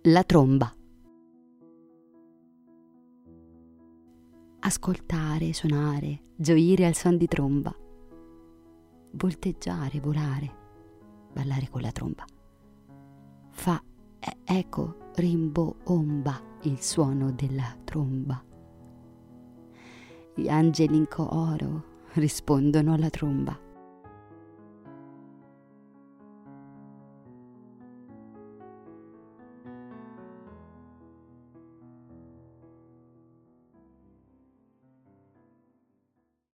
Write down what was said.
La tromba. Ascoltare, suonare, gioire al suon di tromba, volteggiare, volare, ballare con la tromba. Fa eco, rimboomba il suono della tromba. Gli angeli in coro rispondono alla tromba.